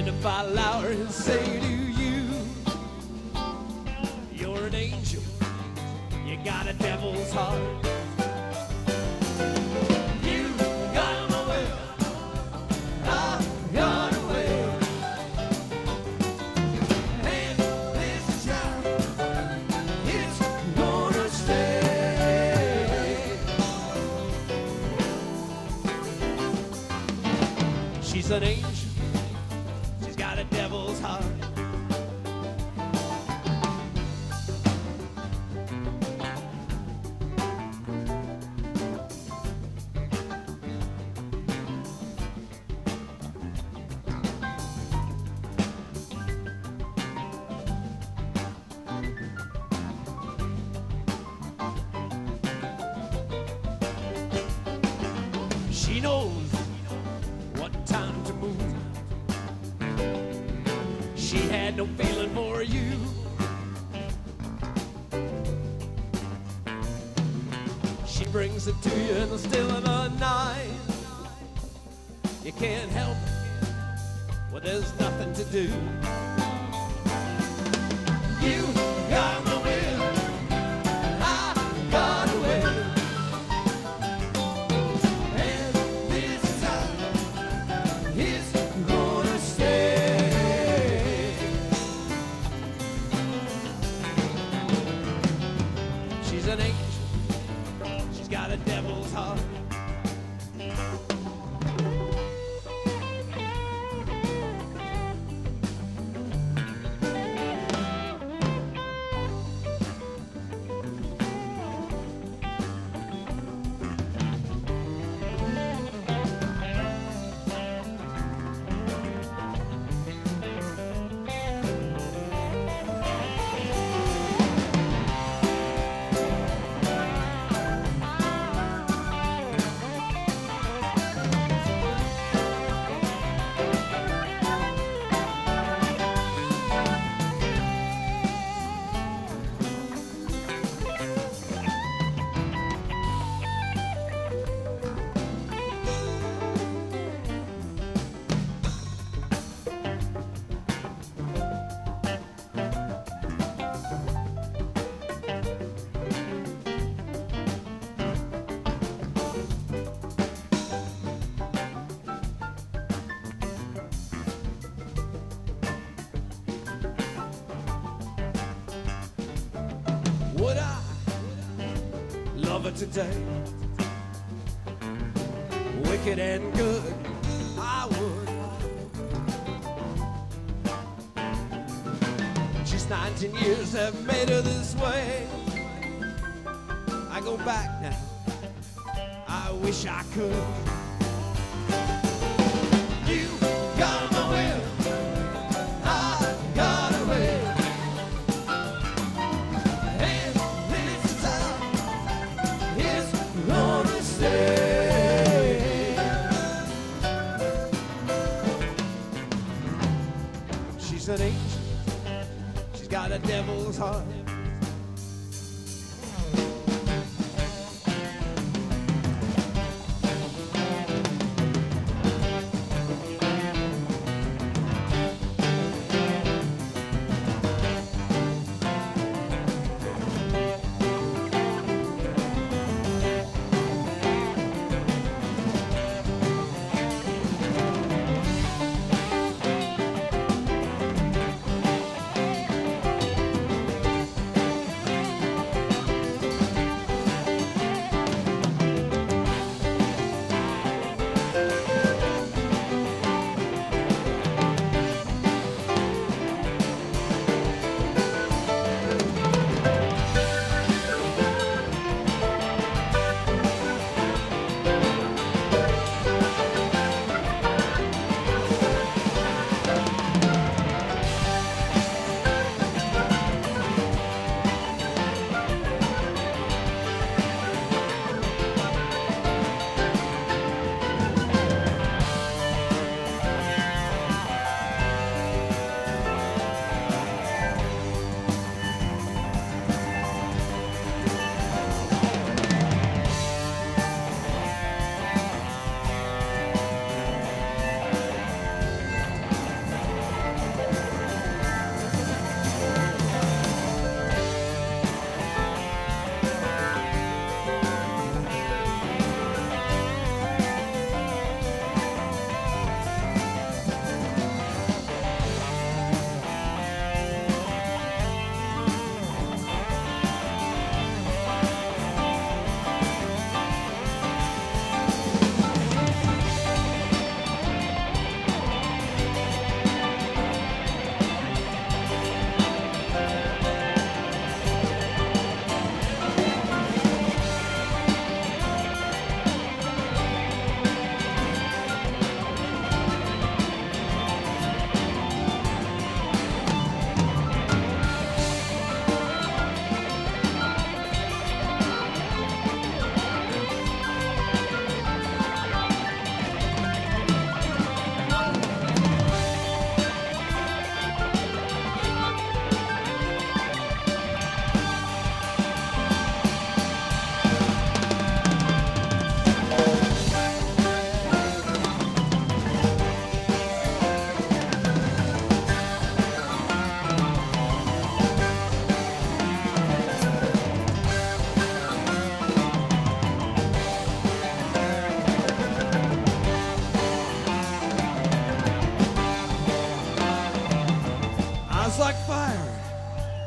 stand up by Lowry and say to you, you're an angel, you got a devil's heart. You got my will, I got a way. And this child, it's gonna stay. She's an angel, she's got a devil's heart. She knows what time to move. She had no feeling for you. She brings it to you in the still of the night. You can't help it, well, there's nothing to do. You got my will, I got a will. And this time, it's gonna stay. She's an angel, she's got a devil's heart. Would I love her today? Wicked and good, I would. She's 19 years have made her this way. I go back now, I wish I could. You got my will, I got a way. She's an angel, she's got a devil's heart.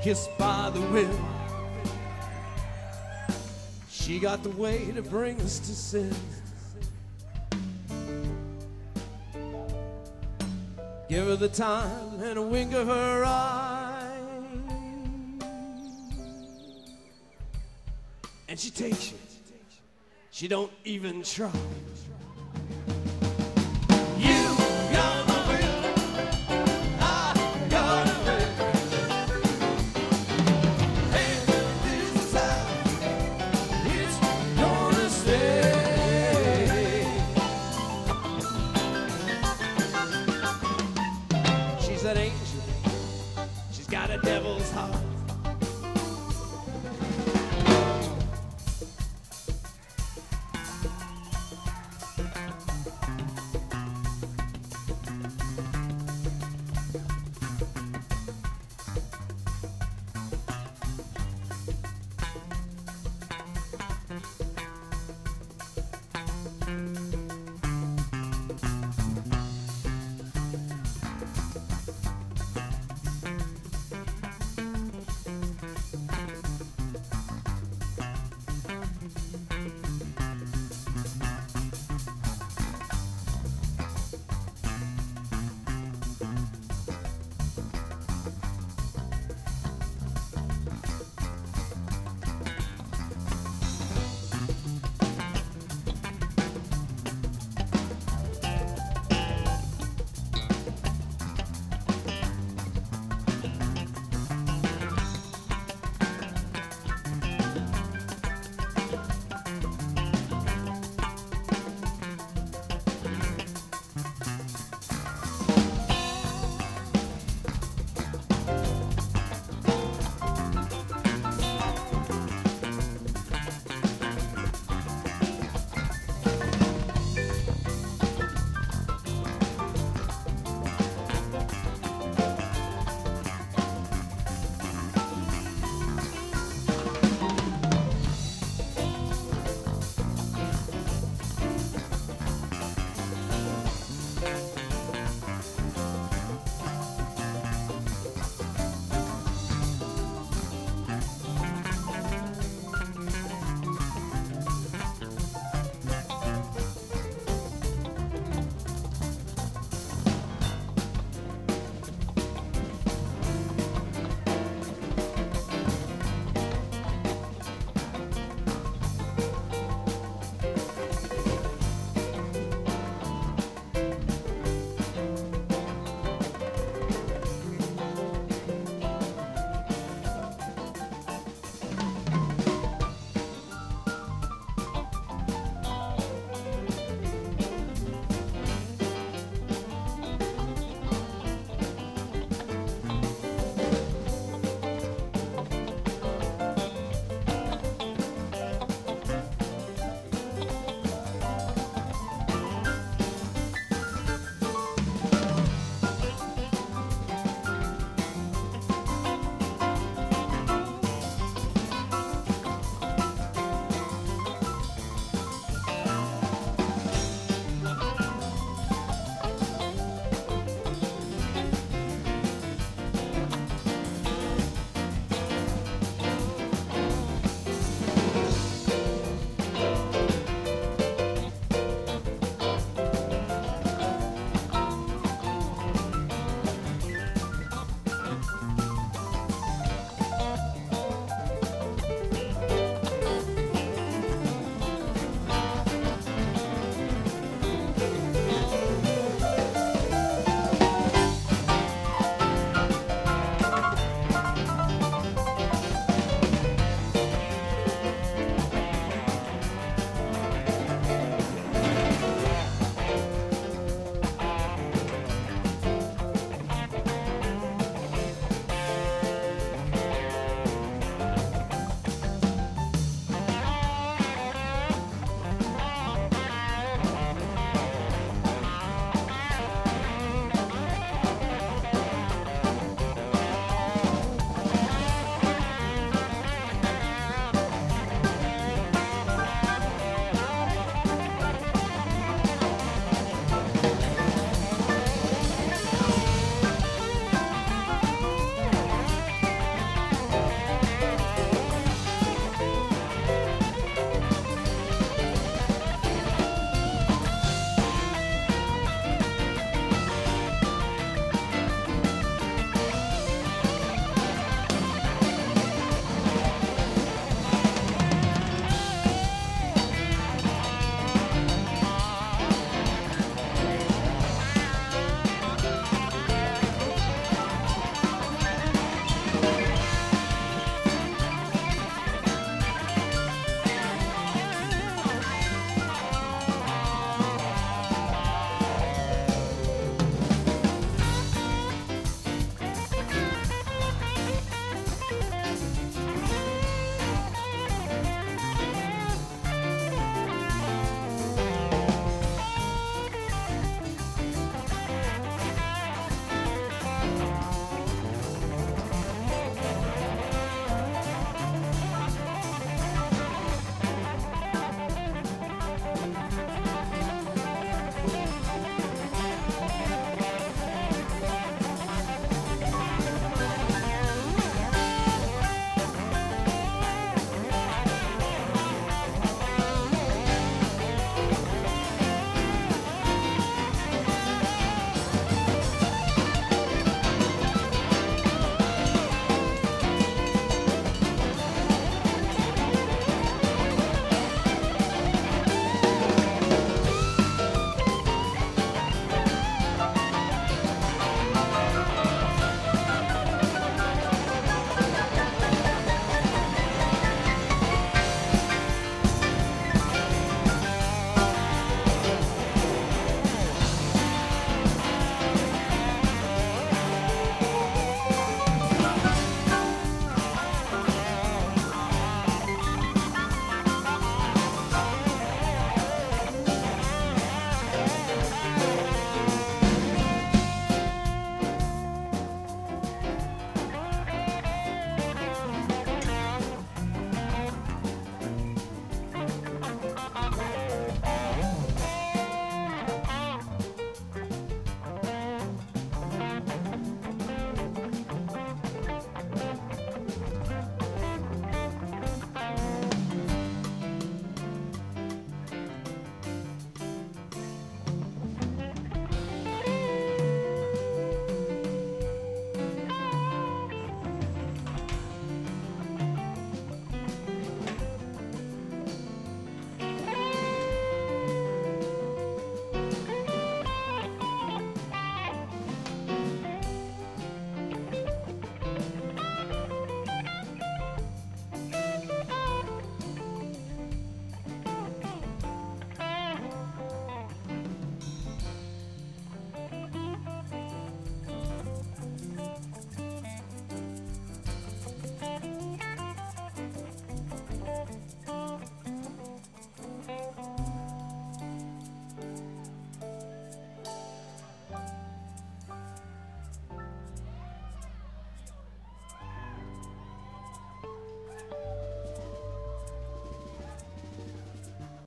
kissed by the wind. She got the way to bring us to sin. Give her the time and a wink of her eye, and she takes you. She don't even try. You got the will, I got the will. And this is how it's gonna stay. She's an angel, she's got a devil's heart.